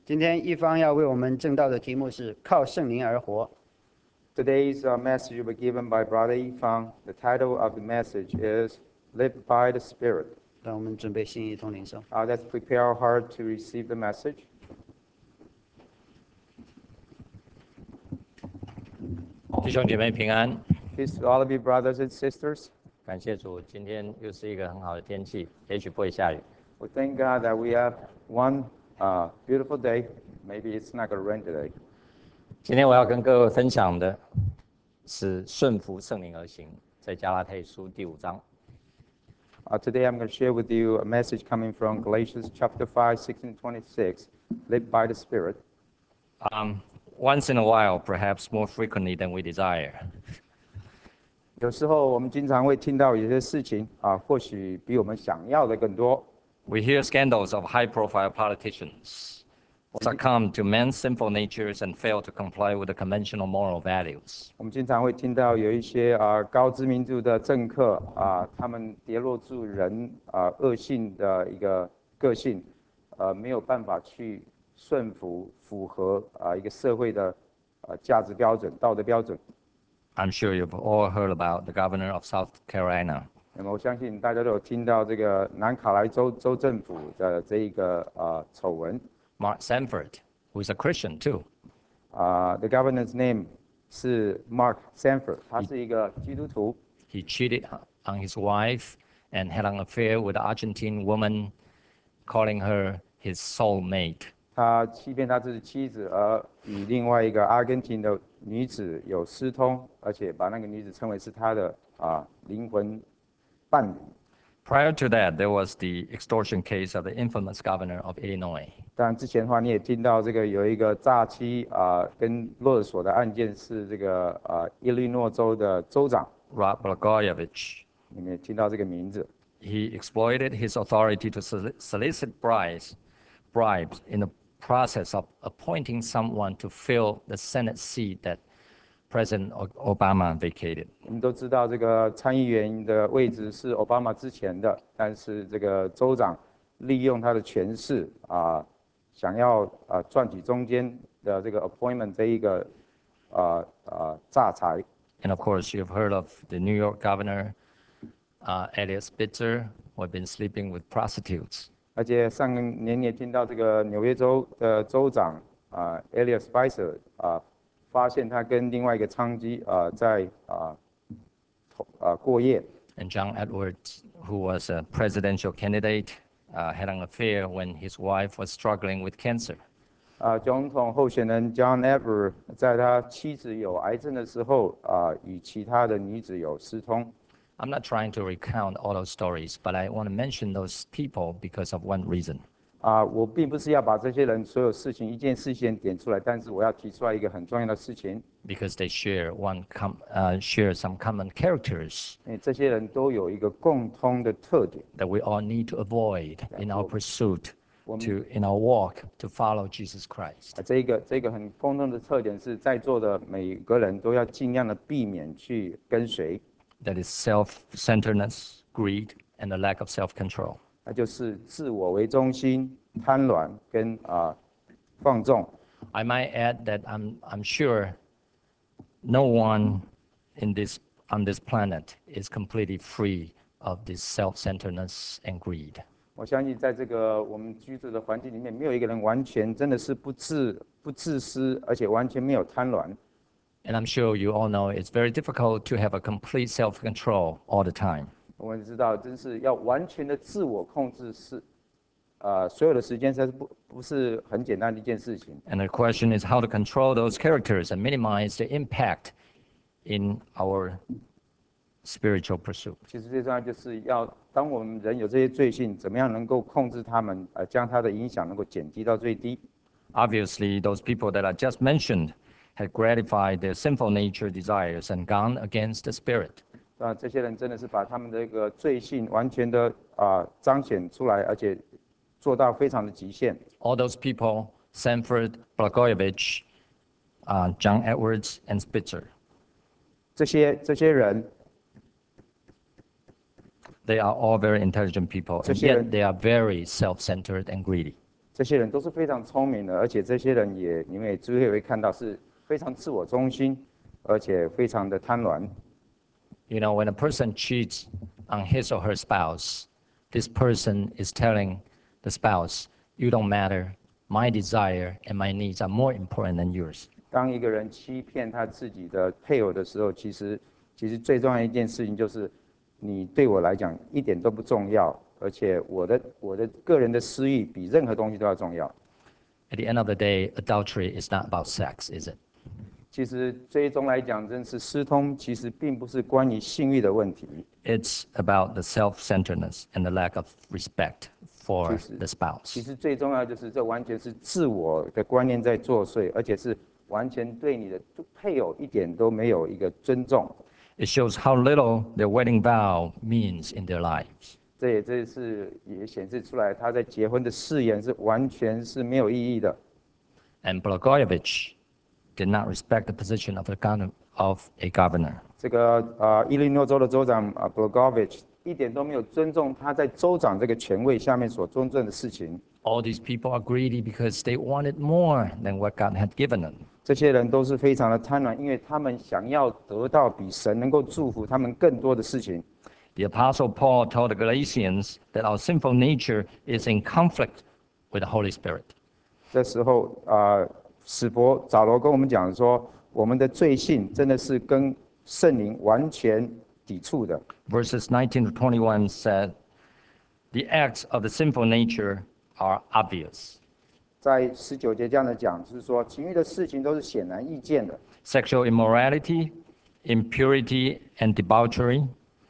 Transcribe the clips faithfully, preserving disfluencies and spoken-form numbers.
今天一方要为我们正道的题目是靠圣灵而活。 Today's uh, message will be given by Brother Yifang. The title of the message is Live by the Spirit. 让我们准备心一同领受。 Uh, let's prepare our heart to receive the message. 弟兄姐妹平安， Peace to all of you, brothers and sisters. 感谢主，今天又是一个很好的天气，也许不会下雨。 We thank God that we have one uh, beautiful day. Maybe it's not going to rain today. 今天我要跟各位分享的是顺服圣灵而行，在加拉太书第五章。 Uh, today I'm going to share with you a message coming from Galatians chapter five, sixteen, twenty-six. Live by the Spirit. Um, once in a while, perhaps more frequently than we desire. 有时候我们经常会听到有些事情啊，或许比我们想要的更多。 We hear scandals of high-profile politicians succumb to men's sinful natures and fail to comply with the conventional moral values. 我们经常会听到有一些啊高知名度的政客啊，他们跌落住人啊恶性的一个个性，呃没有办法去顺服符合啊一个社会的呃价值标准、道德标准。 I'm sure you've all heard about the governor of South Carolina. 那么我相信大家都有听到这个南卡莱州州政府的这一个啊丑闻。 Mark Sanford, who is a Christian too. 啊、uh, ，The governor's name 是 Mark Sanford， 他是一个基督徒。 He cheated on his wife and had an affair with an Argentine woman, calling her his soulmate. 他欺骗他自己妻子，而与另外一个阿根廷的女子有私通，而且把那个女子称为是他的啊灵魂伴侣。 Prior to that, there was the extortion case of the infamous governor of Illinois. 当然之前的话，你也听到这个有一个诈欺啊跟勒索的案件，是这个啊伊利诺州的州长， Rod Blagojevich. 你们也听到这个名字。 He exploited his authority to solicit bribes, bribes in the process of appointing someone to fill the Senate seat that President Obama vacated. 我们都知道这个参议员的位置是奥巴马之前的，但是这个州长利用他的权势啊，想要啊赚取中间的这个 appointment 这一个啊啊诈财。 And of course, you've heard of the New York governor, uh, Eliot Spitzer, who had been sleeping with prostitutes. 而且上年也听到这个纽约州的州长啊 Eliot Spicer 啊，发现他跟另外一个娼妓啊在啊啊过夜。 And John Edwards, who was a presidential candidate, uh, had an affair when his wife was struggling with cancer. 啊，总统候选人 John Edward 在他妻子有癌症的时候啊，与其他的女子有私通。 I'm not trying to recount all those stories, but I want to mention those people because of one reason. 啊，我并不是要把这些人所有事情一件事情点出来，但是我要提出来一个很重要的事情。 Because they share one com- uh, share some common characters 因为这些人都有一个共通的特点， that we all need to avoid in our pursuit to in our walk to follow Jesus Christ. 啊，这个这个很共通的特点是在座的每个人都要尽量的避免去跟随， That is self-centeredness, greed, and the lack of self-control. 那就是自我为中心、贪婪跟啊放纵。 I might add that I'm I'm sure no one in this on this planet is completely free of this self-centeredness and greed. 我相信在这个我们居住的环境里面，没有一个人完全真的是不自不自私，而且完全没有贪婪。 And I'm sure you all know it's very difficult to have a complete self-control all the time. 我们知道，真是要完全的自我控制是，呃，所有的时间实在是不不是很简单的一件事情。 And the question is how to control those characters and minimize the impact in our spiritual pursuit. 其实最重要就是要，当我们人有这些罪性，怎么样能够控制他们，呃，将它的影响能够减低到最低。 Obviously, those people that I just mentioned had gratified their sinful nature desires and gone against the Spirit. 啊，这些人真的是把他们的一个罪性完全的啊、彰显出来，而且做到非常的极限。 All those people, Sanford, Blagojevich, uh, John Edwards, and Spitzer, 这些这些人， they are all very intelligent people, and 这些人- yet they are very self-centered and greedy. 这些人都是非常聪明的，而且这些人也你们也诸位会看到是非常自我中心，而且非常的贪婪。 You know, when a person cheats on his or her spouse, this person is telling the spouse, "You don't matter. My desire and my needs are more important than yours." 当一个人欺骗他自己的配偶的时候，其实其实最重要的一件事情就是，你对我来讲一点都不重要，而且我的我的个人的私欲比任何东西都要重要。 At the end of the day, adultery is not about sex, is it? 其实最终来讲，真是私通，其实并不是关于性欲的问题。 It's about the self-centeredness and the lack of respect for 其实 the 其 spouse. 实最重要就是这完全是自我的观念在作祟，而且是完全对你的配偶一点都没有一个尊重。 It shows how little their wedding vow means in their lives. 这也这次也显示出来，他在结婚的誓言是完全是没有意义的。 And Blagojevich did not respect the position of, the governor, of a governor. 这个呃，伊利诺州的州长啊 Blagojevich 一点都没有尊重他在州长这个权位下面所尊重的事情。 All these people are greedy because they wanted more than what God had given them. 这些人都是非常的贪婪，因为他们想要得到比神能够祝福他们更多的事情。 The Apostle Paul told the Galatians that our sinful nature is in conflict with the Holy Spirit. 这时候啊，呃使伯保罗跟我们讲说，我们的罪性真的是跟圣灵完全抵触的。 Verses nineteen to twenty-one said, "The acts of the sinful nature are obvious: 在十九节这样的讲，就是说情欲的事情都是显然易见的， sexual immorality, impurity and debauchery,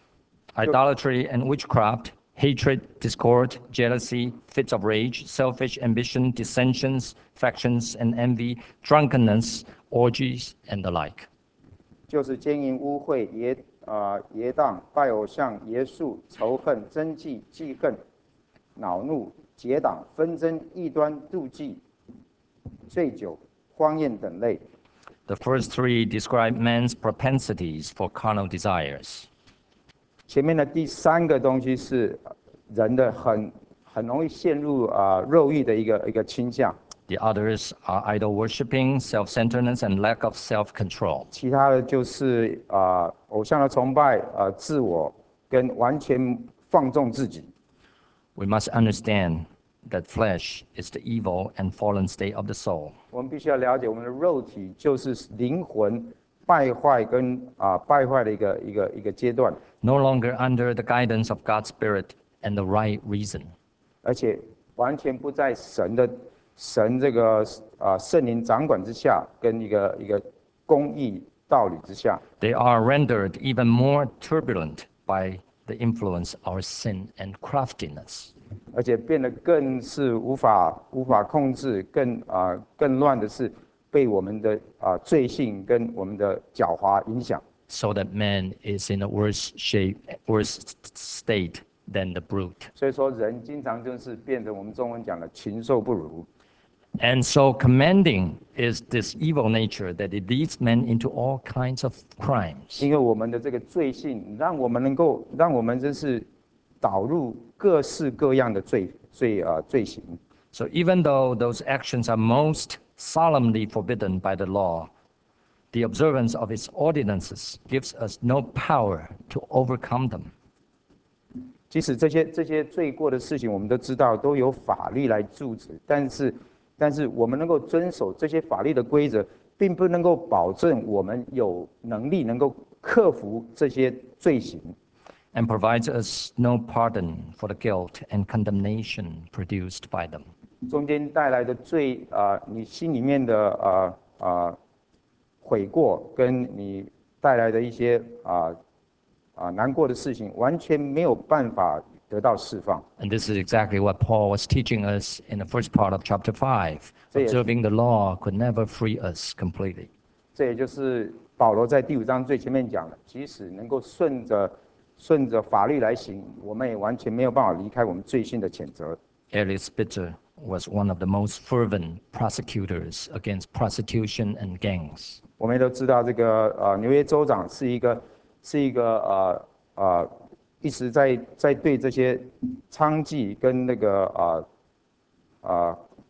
idolatry and witchcraft, hatred, discord, jealousy, fits of rage, selfish ambition, dissensions, factions and envy, drunkenness, orgies, and the like." 就是奸淫、污秽、邪啊邪荡、拜偶像、邪术、仇恨、争忌、记恨、恼怒、结党、纷争、异端、妒忌、醉酒、荒宴等类。 The first three describe man's propensities for carnal desires. 前面的第三个东西是人的很很容易陷入啊、肉欲的一个一个倾向， The others are idol worshiping, self-centeredness, and lack of self-control. 其他的就是啊、偶像的崇拜啊、自我跟完全放纵自己。 We must understand that flesh is the evil and fallen state of the soul. 我们必须要了解，我们的肉体就是灵魂败坏跟啊、败坏的一个一个一个阶段， No longer under the guidance of God's Spirit and the right reason. 而且完全不在神的神这个啊、圣灵掌管之下，跟一个一个公义道理之下。 They are rendered even more turbulent by the influence of our sin and craftiness. 而且变得更是无法无法控制，更啊、更乱的是被我们的啊、罪性跟我们的狡猾影响， So that man is in a worse shape, worse state than the brute. 所以说人经常就是变成我们中文讲的禽兽不如。 And so commanding is this evil nature that it leads men into all kinds of crimes. 因为我们的这个罪性，让我们能够让我们真是导入各式各样的罪罪啊、罪行。 So even though those actions are most solemnly forbidden by the law, the observance of its ordinances gives us no power to overcome them. 即使这些这些罪过的事情，我们都知道都有法律来阻止，但是但是我们能够遵守这些法律的规则，并不能够保证我们有能力能够克服这些罪行， And provides us no pardon for the guilt and condemnation produced by them. 中间带来的罪啊、呃你心里面的啊啊悔过，跟你带来的一些啊啊、难过的事情，完全没有办法得到释放。 And this is exactly what Paul was teaching us in the first part of chapter five. Observing the law could never free us completely. 这也就是保罗在第五章最前面讲的，即使能够顺着顺着法律来行，我们也完全没有办法离开我们罪性的谴责。 Eliot Spitzer was one of the most fervent prosecutors against prostitution and gangs. 我们也都知道，这个呃纽约州长是一个是一个呃呃一直在在对这些娼妓跟那个呃呃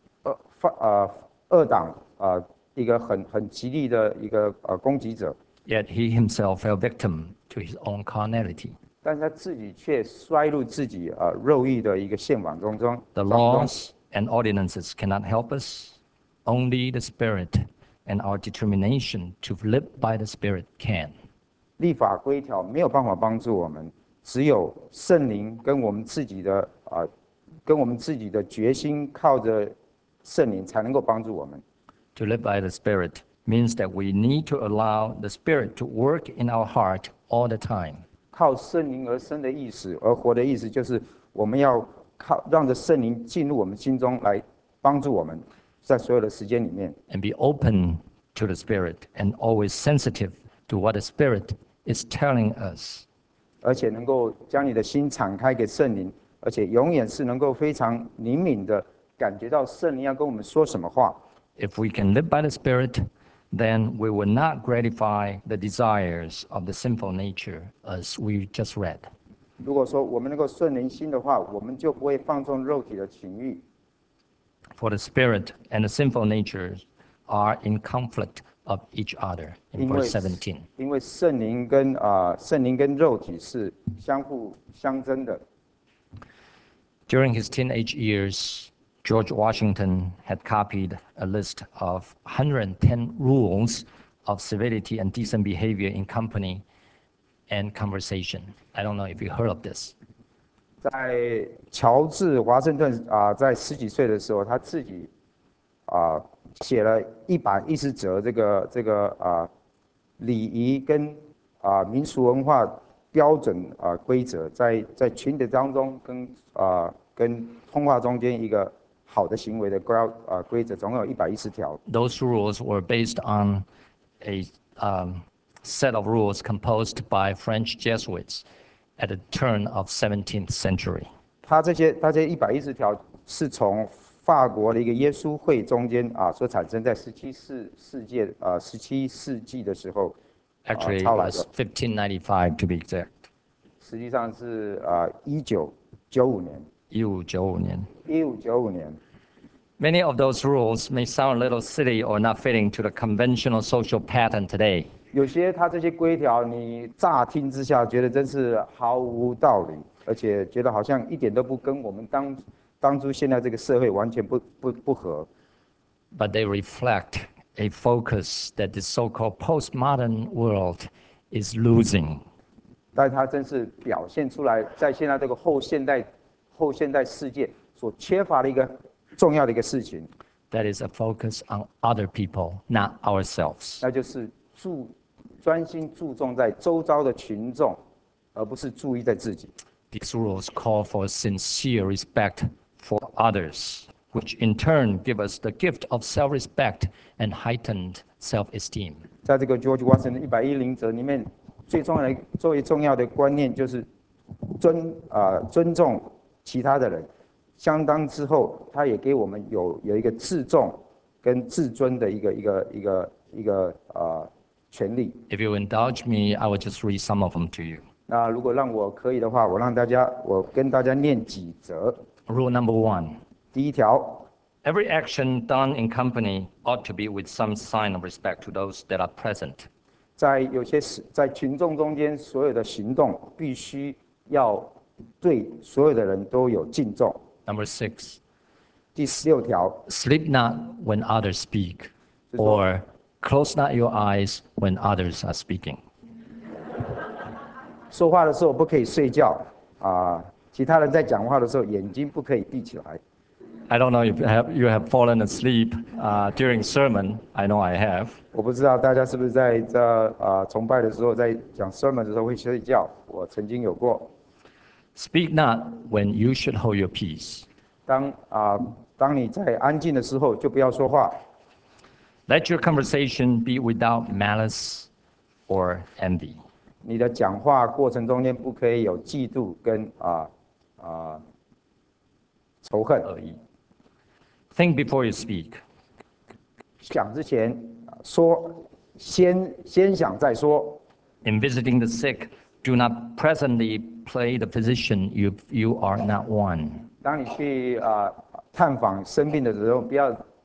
发呃二党呃一个很很极力的一个呃攻击者， Yet he himself fell victim to his own carnality. 但是他自己却摔入自己呃肉欲的一个线网中中。 The 当中 laws and ordinances cannot help us. Only the Spirit and our determination to live by the Spirit can. 立法规条没有办法帮助我们，只有圣灵跟我们自己的啊、呃，跟我们自己的决心，靠着圣灵才能够帮助我们。 To live by the Spirit means that we need to allow the Spirit to work in our heart all the time. 靠圣灵而生的意思，而活的意思，就是我们要靠让着圣灵进入我们心中来帮助我们，在所有的时间里面， And be open to the Spirit and always sensitive to what the Spirit is telling us. 而且能够将你的心敞开给圣灵，而且永远是能够非常灵敏的感觉到圣灵要跟我们说什么话。 If we can live by the Spirit, then we will not gratify the desires of the sinful nature, as we just read. 如果说我们能够顺灵心的话，我们就不会放纵肉体的情欲。 For the Spirit and the sinful natures are in conflict of each other. In 因为 verse seventeen. 因为圣灵跟啊、呃、圣灵跟肉体是相互相争的。 During his teenage years, George Washington had copied a list of one hundred ten rules of civility and decent behavior in company and conversation. I don't know if you heard of this. 在乔治华盛顿啊、呃，在十几岁的时候，他自己啊、呃、写了一百一十则这个这个啊、呃、礼仪跟啊、呃、民俗文化标准啊、呃、规则，在在群体当中跟啊、呃、跟通话中间一个好的行为的规啊、呃、规则，总共有一百一十条。 Those rules were based on a um, set of rules composed by French Jesuits at the turn of seventeenth century. 他这些他这一百一十条是从法国的一个耶稣会中间啊所产生，在十七世世纪啊十七世纪的时候。 Actually, it 抄来 was 的， fifteen ninety-five to be exact. 实际上是啊一九九五年， 一五九五年。 一五九五年。 Many of those rules may sound a little silly or not fitting to the conventional social pattern today. 有些他这些规条，你乍听之下觉得真是毫无道理，而且觉得好像一点都不跟我们当当初现在这个社会完全不不不合。 But they reflect a focus that the so-called postmodern world is losing. 但它真是表现出来，在现在这个后现代后现代世界所缺乏的一个重要的一个事情， That is a focus on other people, not ourselves. 那就是注专心注重在周遭的群众，而不是注意在自己。 These rules call for sincere respect for others, which in turn give us the gift of self-respect and heightened self-esteem. 在这个 George Washington 一百一零则里面，最重要的最重要的观念就是尊啊、呃、尊重其他的人。相当之后，他也给我们有有一个自重跟自尊的一个一个一个一个呃权利。 If you indulge me, I will just read some of them to you. 那如果让我可以的话，我让大家我跟大家念几则。 Rule number one. 第一条， Every action done in company ought to be with some sign of respect to those that are present. 在有些时在群众中间，所有的行动必须要对所有的人都有敬重。 Number six. 第十六条， Sleep not when others speak, or close not your eyes when others are speaking. 说话的时候不可以睡觉啊、其他人在讲话的时候，眼睛不可以闭起来。 I don't know if you have, you have fallen asleep uh, during sermon. I know I have. 我不知道大家是不是在这啊、崇拜的时候，在讲 sermon 的时候会睡觉。我曾经有过。 Speak not when you should hold your peace. 当啊、当你在安静的时候，就不要说话。 Let your conversation be without malice or envy. 你的讲话过程中间不可以有嫉妒跟啊啊、仇恨。 Think before you speak. 想之前说，先先想再说。 In visiting the sick, do not presently play the physician if you are not one. 当你去啊、探访生病的时候，不要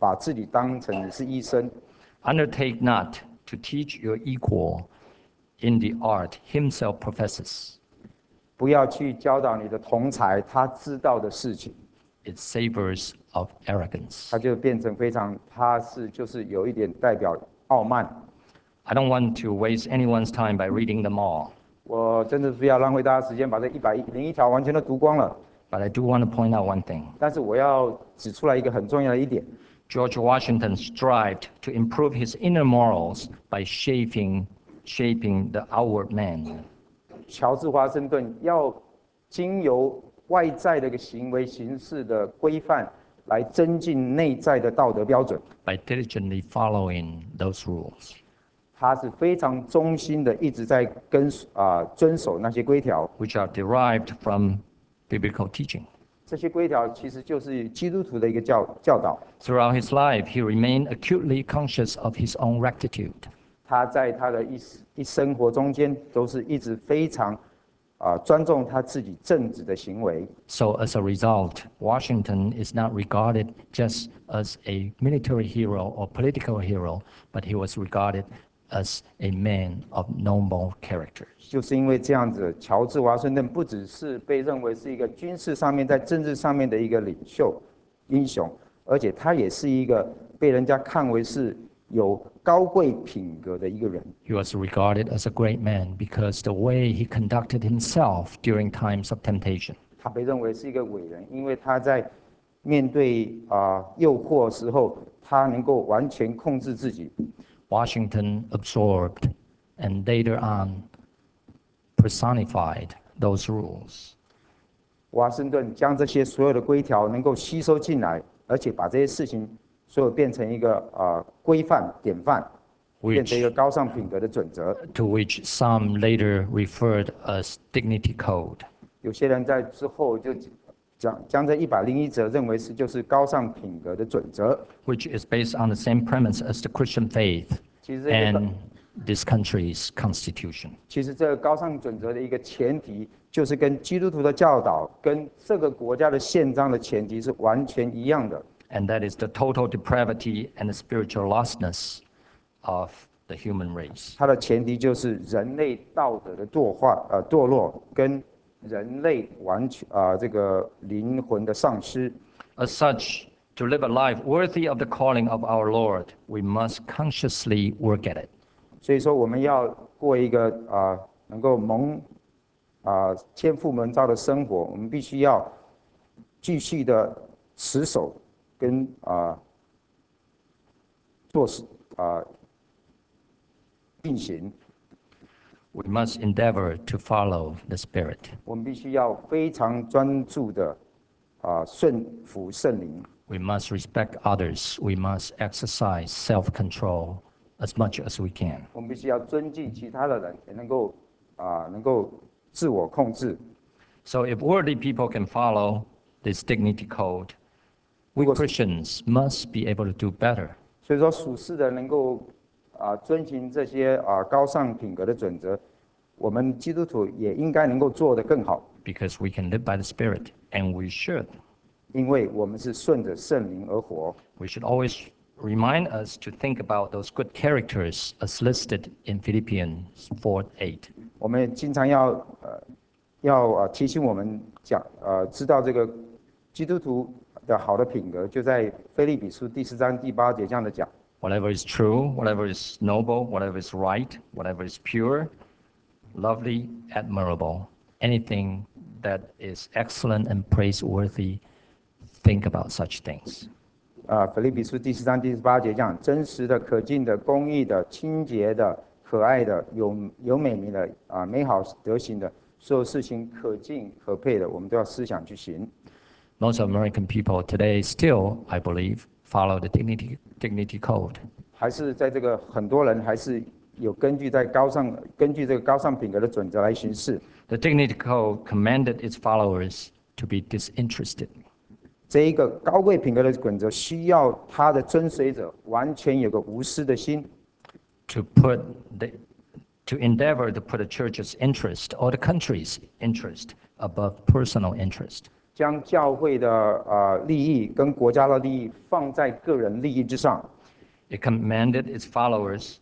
把自己当成你是医生。 Undertake not to teach your equal in the art himself professes. 不要去教导你的同才他知道的事情， It savors of arrogance. 他就变成非常，他是就是有一点代表傲慢。 I don't want to waste anyone's time by reading them all, 我真的不要浪费大家时间把这一百零一条完全都读光了， but I do want to point out one thing. 但是我要指出来一个很重要的一点， George Washington strived to improve his inner morals by shaping, shaping the outward man. 乔治华盛顿要经由外在的一个行为形式的规范，来增进内在的道德标准。 by diligently following those rules, 他是非常忠心的，一直在跟啊、遵守那些规条。 which are derived from biblical teaching. 这些规条其实就是基督徒的一个教教导。 Throughout his life, he remained acutely conscious of his own rectitude. 他在他的一一生活中间，都是一直非常啊、尊重他自己正直的行为。 So as a result, Washington is not regarded just as a military hero or political hero, but he was regarded as a man of noble characters. 就是因为这样子，乔治华盛顿不只是被认为是一个军事上面、在政治上面的一个领袖英雄，而且他也是一个被人家看为是有高贵品格的一个人。 He was regarded as a great man because the way he conducted himself during times of temptation. 他被认为是一个伟人，因为他在面对啊、诱惑的时候，他能够完全控制自己。 Washington absorbed and later on personified those rules. 华盛顿将这些所有的规条能够吸收进来，而且把这些事情所有变成一个啊规范典范，变成一个高尚品格的准则。 to which some later referred as dignity code. 有些人在之后就将将这一百零一则认为是就是高尚品格的准则。 which is based on the same premise as the Christian faith 其实这个 and this country's constitution. 其实这个高尚准则的一个前提，就是跟基督徒的教导、跟这个国家的宪章的前提是完全一样的。 And that is the total depravity and the spiritual lostness of the human race. 它的前提就是人类道德的堕化、呃堕落，跟人类完全啊、这个灵魂的丧失。 As such, to live a life worthy of the calling of our Lord, we must consciously work at it. 所以说，我们要过一个啊、能够蒙啊、天父蒙召的生活，我们必须要继续的持守跟啊、做事啊、进行。 We must endeavor to follow the Spirit. 我们必须要非常专注的啊、顺服圣灵。 We must respect others. We must exercise self-control as much as we can. 我们必须要尊敬其他的人，也能够啊、能够自我控制。 So if worthy people can follow this dignity code, we Christians must be able to do better. 所以说，属世的能够啊、遵循这些啊、高尚品格的准则，我们基督徒也应该能够做得更好， Because we can live by the Spirit, and we should. 因为我们是顺着圣灵而活。 We should always remind us to think about those good characters as listed in Philippians four eight. 我们经常要呃要呃提醒我们讲呃知道这个基督徒的好的品格，就在腓立比书第四章第八节这样的讲。 Whatever is true, whatever is noble, whatever is right, whatever is pure, lovely, admirable, anything that is excellent and praiseworthy, think about such things. 啊，腓立比书第四章第十八节讲：真实的、可敬的、公义的、清洁的、可爱的、有有美名的啊、美好德行的，所有事情可敬可佩的，我们都要思想去行。 Most American people today still, I believe, follow the dignity, dignity code. 还是在这个很多人还是有根据在高尚根据这个高尚品格的准则来行事。 The dignity code commanded its followers to be disinterested. 这一个高贵品格的准则，需要他的遵随者完全有个无私的心， to put the, to endeavor to put the church's interest or the country's interest above personal interest. 将教会的呃利益跟国家的利益放在个人利益之上。 It commanded its followers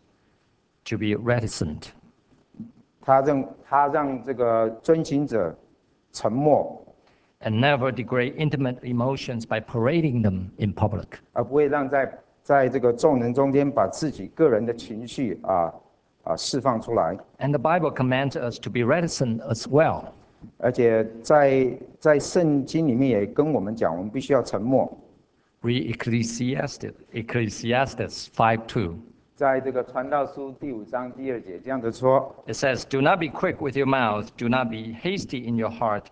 to be reticent. 他让他让这个遵行者沉默， And never degrade intimate emotions by parading them in public. 而不会让在在这个众人中间把自己个人的情绪啊啊释放出来。 And the Bible commands us to be reticent as well. 而且在在圣经里面也跟我们讲，我们必须要沉默。 Read Ecclesiastes, Ecclesiastes five two. 在这个传道书第五章第二节这样子说， It says, "Do not be quick with your mouth, do not be hasty in your heart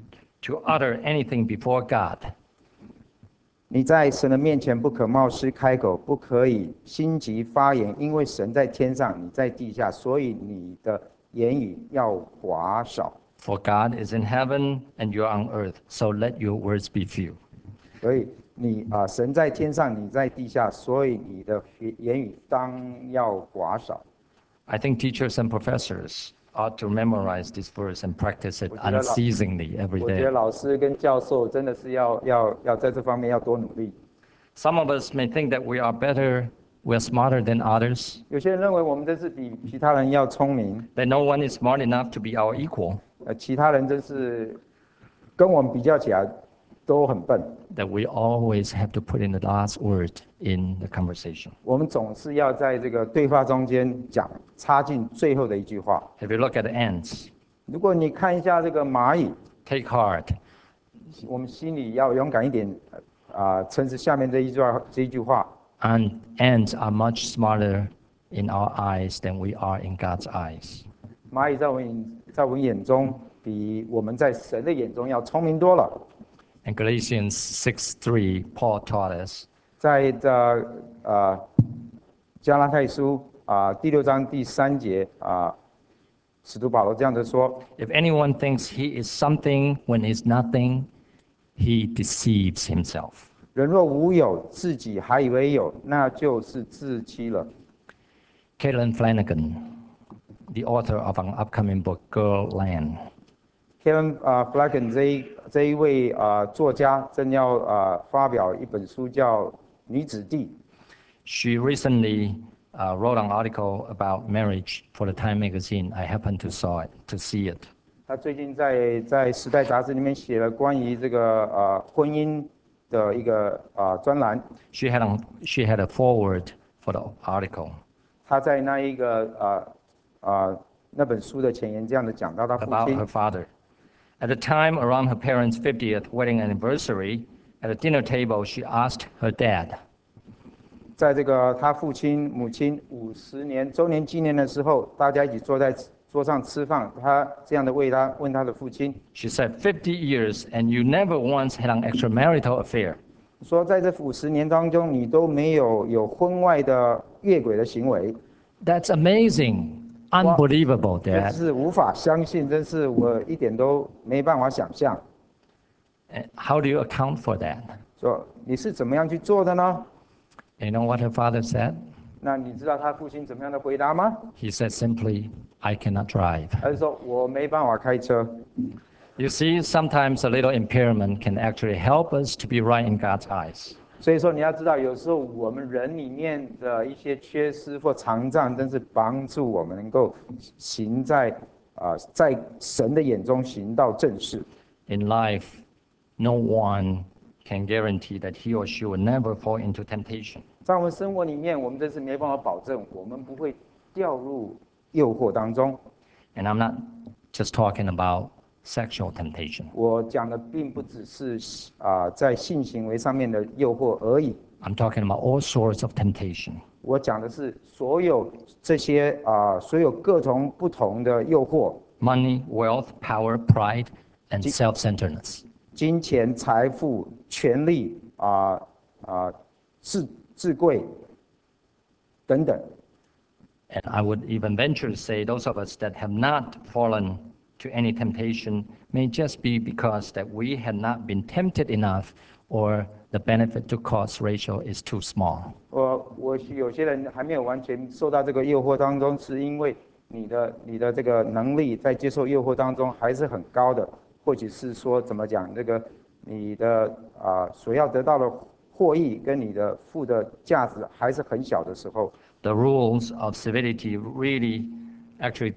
to utter anything before God." 你在神的面前不可冒失开口，不可以心急发言，因为神在天上，你在地下，所以你的言语要寡少。 For God is in heaven and you are on earth, so let your words be few. 所以你啊、神在天上，你在地下，所以你的言语当要寡少。 I think teachers and professors ought to memorize this verse and practice it 我觉得老- unceasingly every 我觉得 day. 老师跟教授真的是要要要在这方面要多努力。 Some of us may think that we are better, we are smarter than others, 有些人认为我们真是比其他人要聪明， that no one is smart enough to be our equal, 呃，其他人真是跟我们比较起来都很笨。 that we always have to put in the last word in the conversation. 我们总是要在这个对话中间讲插进最后的一句话。 If you look at the ants, 如果你看一下这个蚂蚁， take heart. 我们心里要勇敢一点，啊、诚实下面这一句话这一句话。 And ants are much smarter in our eyes than we are in God's eyes. 蚂蚁在我们眼在我们眼中，比我们在神的眼中要聪明多了。 In Galatians six three, Paul taught us, 在这呃加拉太书啊、第六章第三节啊、使徒保罗这样子说： if anyone thinks he is something when he's nothing, he deceives himself. 人若无有，自己还以为有，那就是自欺了。 Caitlin Flanagan, the author of an upcoming book, Girl Land, Kevin 啊 Flanagan 这一这一位啊、作家正要啊、发表一本书叫《女子地》。 she recently uh, wrote an article about marriage for the Time magazine. I happened to saw it, to see it. 他最近在在《时代》杂志里面写了关于这个呃婚姻的一个啊、专栏。 She had a, she had a foreword for the article 他在那一个呃呃那本书的前言这样的讲到他父 about 亲 her father. At the time around her parents' fiftieth wedding anniversary, at the dinner table, she asked her dad, 在这个他父亲母亲五十年周年纪念的时候，大家一起坐在桌上吃饭，他这样的为他问他的父亲 she said, fifty years and you never once had an extramarital affair. 说，在这五十年当中，你都没有有婚外的越轨的行为， That's amazing. Unbelievable, 真 Dad. 是无法相信，真是我一点都没办法想象。 And how do you account for that? 说你是怎么样去做的呢？ You know what her father said? 那你知道他父亲怎么样的回答吗？ He said simply, I cannot drive. 他就说我没办法开车。 You see, sometimes a little impairment can actually help us to be right in God's eyes. 所以说你要知道，有时候我们人里面的一些缺失或残障，真是帮助我们能够行在啊、在神的眼中行到正事。 In life, no one can guarantee that he or she will never fall into temptation. 在我们生活里面，我们真是没办法保证我们不会掉入诱惑当中。 And I'm not just talking about sexual temptation. 我讲的并不只是啊、在性行为上面的诱惑而已， I'm talking about all sorts of temptation. 我讲的是所有这些啊、所有各种不同的诱惑， Money, wealth, power, pride, and self-centeredness. 金钱、财富、权力啊啊、智智慧等等。 And I would even venture to say those of us that have not fallen to any temptation may just be because that we had not been tempted enough or the benefit to cost ratio is too small. 我我许有些人还没有完全受到这个诱惑当中，是因为你的你的这个能力在接受诱惑当中还是很高的，或者是说怎么讲，这个你的啊、所要得到的获益跟你的付的价值还是很小的时候， the rules of civility really actually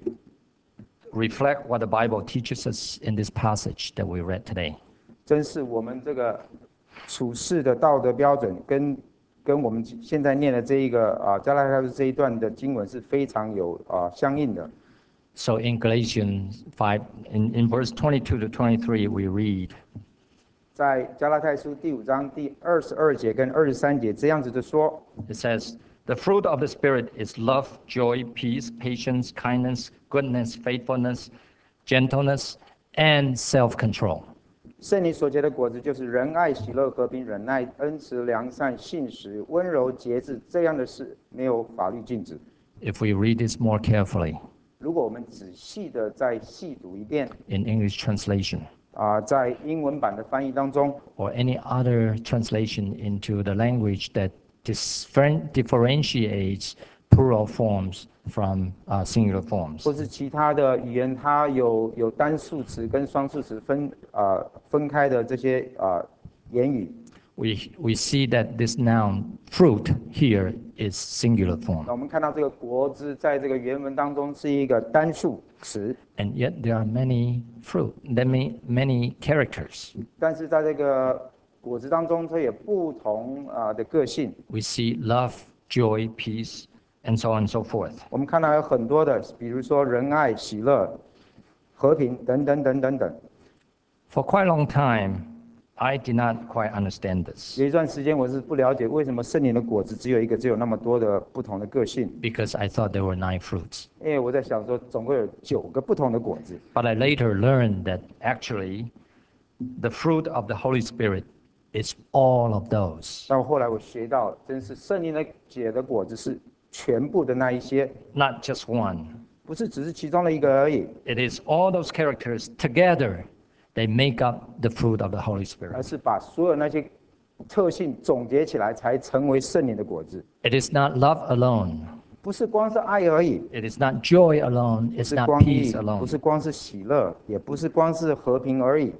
reflect what the Bible teaches us in this passage that we read today. 真是我们这个处事的道德标准跟跟我们现在念的这一个啊加拉太书这一段的经文是非常有啊相应的。 So in Galatians five, in, in verse twenty-two to twenty-three, we read, 在加拉太书第五章第二十二节跟二十三节这样子的说， it says, the fruit of the Spirit is love, joy, peace, patience, kindness, goodness, faithfulness, gentleness, and self-control. 圣灵所结的果子就是仁爱、喜乐、和平、忍耐、恩慈、良善、信实、温柔、节制，这样的事没有法律禁止。 If we read this more carefully 如果我们仔细的再细读一遍， in English translation 啊、在英文版的翻译当中， or any other translation into the language that differen- differentiates plural forms from uh, singular forms, 或是其他的语言，它有有单数词跟双数词分啊、分开的这些啊、言语， we, we see that this noun fruit here is singular 那 form. 我们看到这个果子在这个原文当中是一个单数词， And yet there are many fruit, there may many characters. 但是在这个果子当中，它有不同啊、的个性。 We see love, joy, peace, and so on and so forth. 我们看到有很多的，比如说仁爱、喜乐、和平等等等等等。 For quite a long time, I did not quite understand this 有一段时间我是不了解为什么圣灵的果子只有一个，只有那么多的不同的个性。 because I thought there were nine fruits. 因为我在想说，总共有九个不同的果子。 But I later learned that actually the fruit of the Holy Spirit is all of those, 但后来我学到，真是圣灵的结的果子是全部的那一些， not just one. 不是只是其中的一个而已， It is all those characters together, they make up the fruit of the Holy 而 Spirit. 是把所有那些特性总结起来，才成为圣灵的果子。 It is not love alone. 不是光是爱而已， It is not joy alone. 不 It's 是 not 光 peace 义，不 alone. 是光是喜乐，也不是光是和平而已，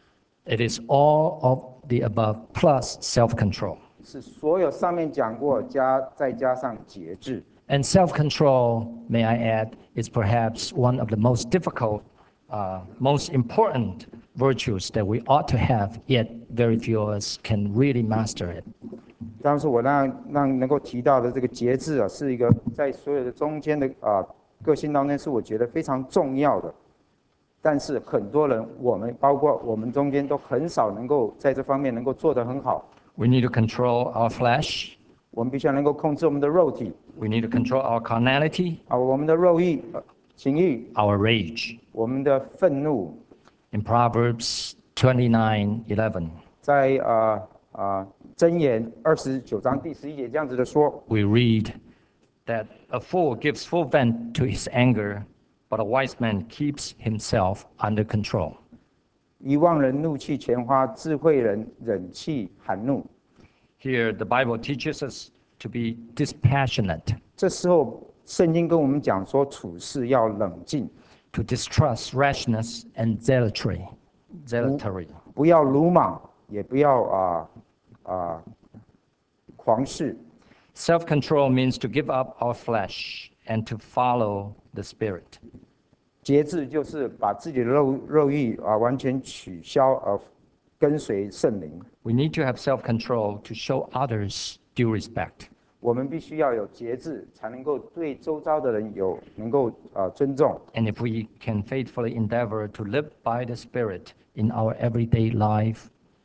It is all of the above plus self-control. 是所有上面讲过加再加上节制。 And self-control, may I add, is perhaps one of the most difficult, uh, most important virtues that we ought to have, yet very few of us can really master it. 当时我让让能够提到的这个节制啊，是一个在所有的中间的啊个性当中，是我觉得非常重要的。但是很多人，我们包括我们中间都很少能够在这方面能够做得很好。 We need to control our flesh. 我们必须要能够控制我们的肉体 We need to control our carnality, 啊，我们的肉欲、呃情欲， our rage. 我们的愤怒。 In Proverbs twenty-nine eleven, 在啊啊箴言二十九章第十一节这样子的说， we read that a fool gives full vent to his anger, but a wise man keeps himself under control. 遗忘人怒气前花，智慧人忍气含怒。 Here, the Bible teaches us to be dispassionate, 这时候，圣经跟我们讲说，处事要冷静， to distrust rashness and zealotry. zealotry. 不要鲁莽，也不要啊啊狂势。 Self-control means to give up our flesh and to follow the Spirit. 节制就是把自己的肉肉欲啊完全取消，而跟随圣灵。 We need to have self-control to show others due respect. 我们必须要有节制，才能够对周遭的人有能够啊尊重。 And if we can faithfully endeavor to live by the Spirit in our everyday life,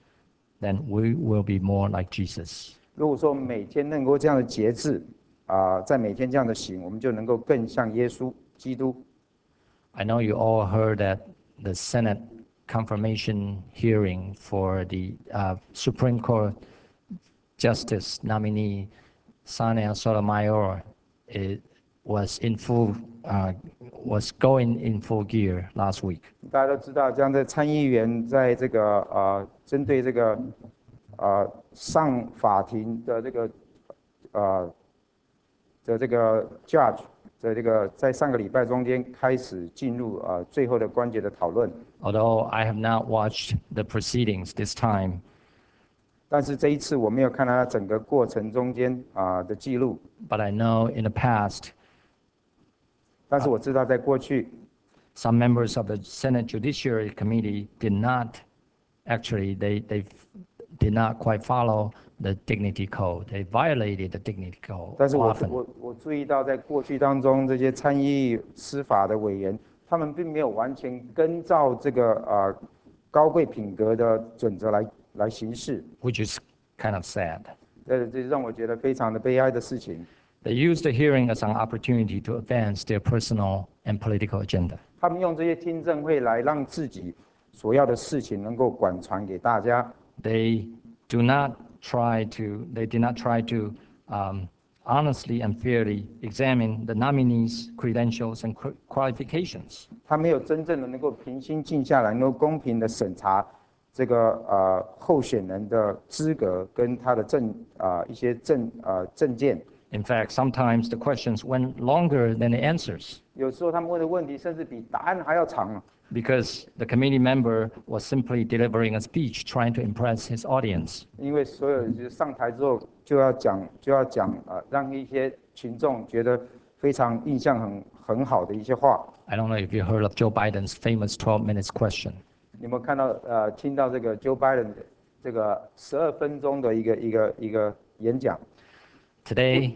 then we will be more like Jesus. 如果说每天能够这样的节制啊，在每天这样的行，我们就能够更像耶稣基督。 I know you all heard that the Senate confirmation hearing for the uh, Supreme Court Justice nominee Sonia Sotomayor it was in full uh, was going in full gear last week. 大家都知道，这样的参议员在这个呃，针对这个呃上法庭的这个呃的这个 judge 在这个在上个礼拜中间开始进入啊、呃、最后的关节的讨论。 Although I have not watched the proceedings this time, 但是这一次我没有看到他整个过程中间啊、的记录， but I know in the past, 但是我知道在过去 some members of the Senate Judiciary Committee did not actually, they, they did not quite follow the dignity code. They violated the dignity code 但是我 often. 我我注意到，在过去当中，这些参议司法的委员，他们并没有完全跟照这个啊、呃、高贵品格的准则来来行事， which is kind of sad. 呃，这让我觉得非常的悲哀的事情。 They use the hearing as an opportunity to advance their personal and political agenda. 他们用这些听证会来让自己所要的事情能够广传给大家。 They do not try to, they did not try to um, honestly and fairly examine the nominees' credentials and qu- qualifications. 他没有真正的能够平心静下来，能够公平的审查这个呃候选人的资格跟他的证啊、呃、一些证呃证件。 In fact, sometimes the questions went longer than the answers 有时候他们问的问题甚至比答案还要长啊， because the committee member was simply delivering a speech trying to impress his audience. 因为所有人就上台之后就要讲就要讲啊、呃，让一些群众觉得非常印象很很好的一些话。 I don't know if you heard of Joe Biden's famous twelve minutes question. 你有没有看到呃听到这个 Joe Biden 这个十二分钟的一个一个一个演讲？ Today,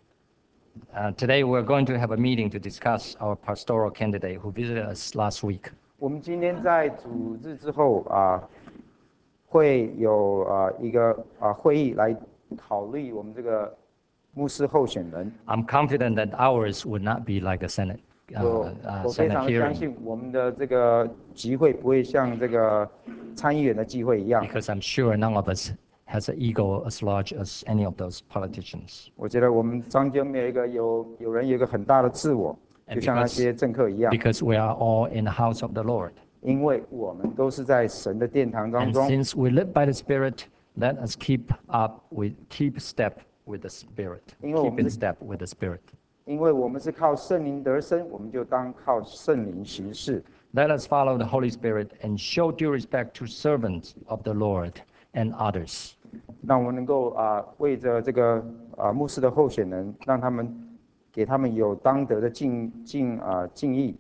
uh, today we're going to have a meeting to discuss our pastoral candidate who visited us last week. 我们今天在主日之后啊、会有啊、一个啊、会议来考虑我们这个牧师候选人。 I'm confident that ours would not be like the Senate, 我 uh, uh, 我非 Senate 常的相 hearing 信我们的这个集会不会像这个参议员的集会一样。 because I'm sure none of us has an ego as large as any of those politicians. 我觉得我们中间没有一个有有人有一个很大的自我， And 就像那 because- 些政客一样， Because we are all in the house of the Lord. 因为我们都是在神的殿堂当 And 中。 since we live by the Spirit, let us keep up with, keep step with the Spirit. 因为我 Keep 们 in 是- step with the Spirit. 因为我们是靠圣灵得生，我们就当靠圣灵行事。 Let us follow the Holy Spirit and show due respect to servants of the Lord and others. 让我们能够啊、为着这个啊、牧师的候选人，让他们给他们有当得的敬敬啊、敬意。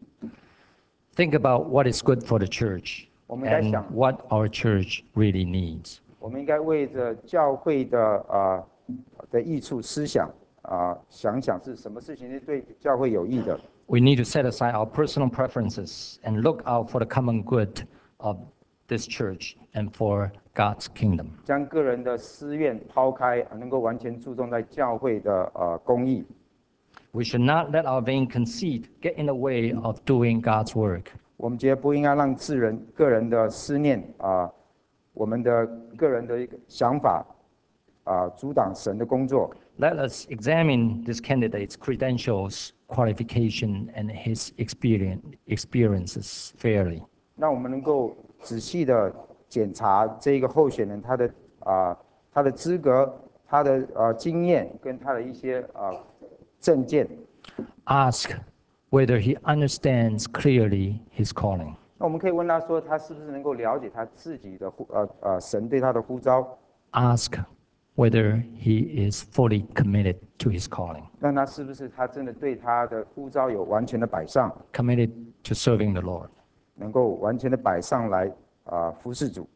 Think about what is good for the church 我们该 and 想， what our church really needs. 我们应该为着教会的啊、的益处思想啊、想想是什么事情是对教会有益的。 We need to set aside our personal preferences and look out for the common good of this church and for God's kingdom. 将个人的私愿抛开，能够完全注重在教会的呃公义。 We should not let our vain conceit get in the way of doing God's work. 我们觉得不应该让自人个人的思念啊、我们的个人的一个想法啊、阻挡神的工作。 Let us examine this candidate's credentials, qualification, and his experience, experiences fairly. 让我们能够仔细的检查这一个候选人他的啊、他的资格、他的呃经验跟他的一些啊、证件。 Ask whether he understands clearly his calling. 那我们可以问他说，他是不是能够了解他自己的呼呃呃神对他的呼召？ Ask whether he is fully committed to his calling, 让他是不是他真的对他的呼召有完全的摆上， committed to serving the Lord. 能够完全的摆上来啊、服侍主。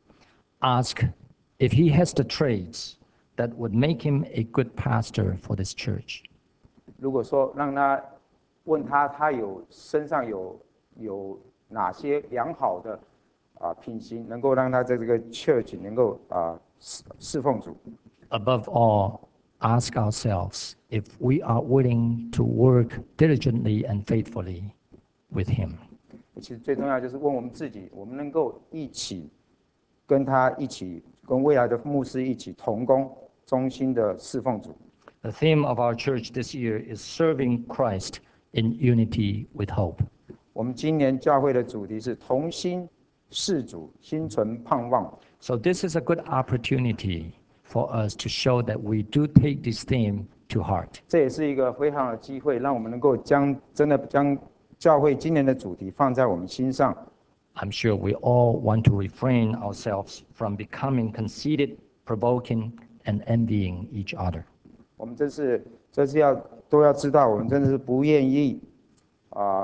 Ask if he has the traits that would make him a good pastor for this church. 如果说让他问他，他有身上有有哪些良好的啊、品行，能够让他在这个 church 能够啊、侍侍奉主。 Above all, ask ourselves if we are willing to work diligently and faithfully with him. 其实最重要就是问我们自己，我们能够一起跟他一起，跟未来的牧师一起同工，忠心的侍奉主。 The theme of our church this year is serving Christ in unity with hope. 我们今年教会的主题是同心事主，心存盼望。 So this is a good opportunity for us to show that we do take this theme to heart. 这也是一个非常好的机会，让我们能够将真的将教会今年的主题放在我们心上。 I'm sure we all want to refrain ourselves from becoming conceited, provoking, and envying each other. 我们真是这是要都要知道，我们真的是不愿意啊、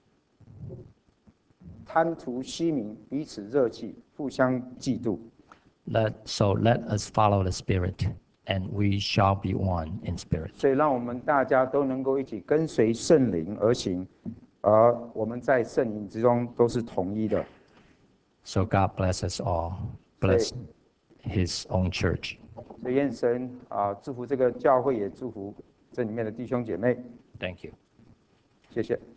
贪图虚名，彼此热气，互相嫉妒。 Let, so let us follow the Spirit, and we shall be one in spirit. 所以，让我们大家都能够一起跟随圣灵而行，而我们在圣灵之中都是统一的。 So God bless us all. Bless His own church. 所以，愿神啊、祝福这个教会，也祝福这里面的弟兄姐妹。 Thank you. 谢谢。